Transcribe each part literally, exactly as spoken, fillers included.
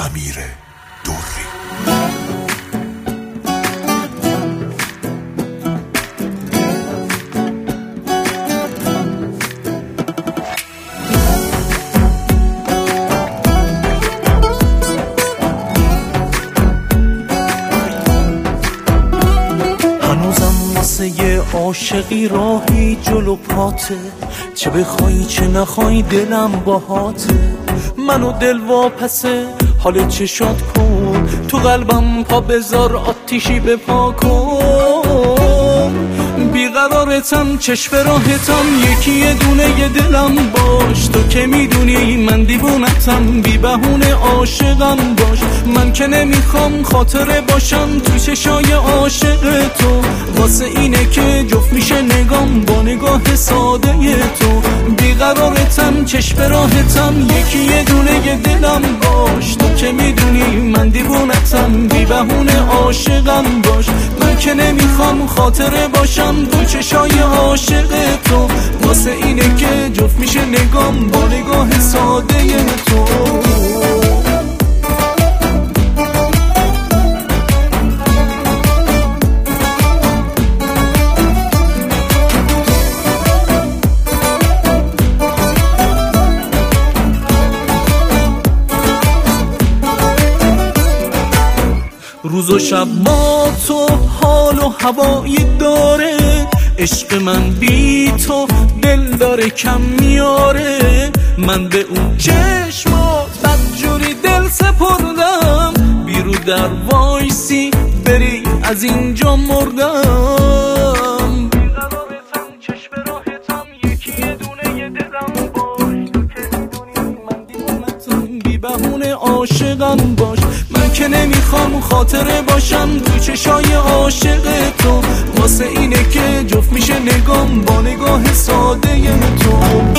امیر دوری. یه عاشقی راهی جلو پاته، چه بخوای چه نخوای دلم باهاته. منو دل واپسه حال چشات کن، تو قلبم پا بذار آتیشی به پا کن. بیقرارتم چشم راهتم، یکی یه دونه یه دلم باش. تو که میدونی من دیوونتم، بی بهونه عاشقم باش. من که نمیخوام خاطره باشم تو چشای عاشق تو، واسه اینه که جفت میشه نگام با نگاه ساده تو. بیقرارتم چشم راهتم، یکی یه دونه یه دلم باش. تو که میدونی من دیوونتم، بی بهونه عاشقم باش. من که نمیخوام خاطره باشم تو چشای عاشق تو، واسه اینه که جفت میشه نگام با نگاه ساده تو. روز و شب با تو حال و هوایی داره، عشق من بی تو دل داره کم میاره. من به اون چشمات بدجوری دل سپردم، بیرو در وایسی بری از اینجا مردم. بیقرارتم چشم راهتم، یکی یه دونه یه دلم باش. تو که میدونی من دیوونتم، بی بهونه عاشقم باش. من که نمیخوام خاطره باشم تو چشای عاشق تو، واسه اینه که جفت میشه نگام با نگاه ساده تو.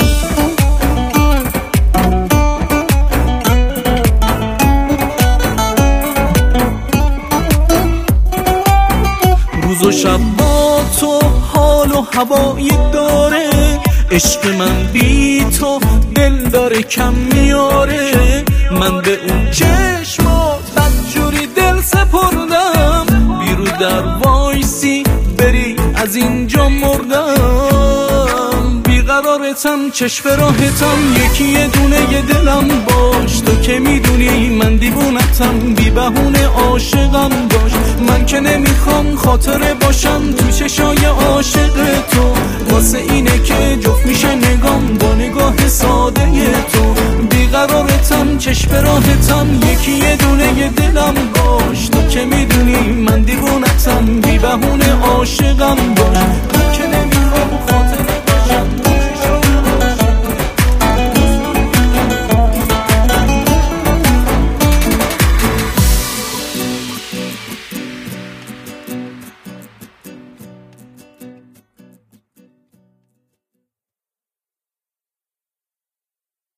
روز و شب با تو حال و هوایی داره، عشق من بی تو دل داره کم میاره. من به اون چشمات بدجوری دل سپردم، بیرو در وایسی بری از اینجا مردم. بیقرارتم چشم راهتم، یکی یه دونه یه دلم باش. تو که میدونی من دیوونتم، بی بهونه عاشقم باش. من که نمیخوام خاطره باشم تو چشای عاشق تو، واسه اینه که جفت میشه نگام با نگاه ساده تو. بیقرارتم چشم راهتم، یکی یه دونه یه دلم باش. تو که میدونی من دیوونتم، بی بهونه عاشقم باش.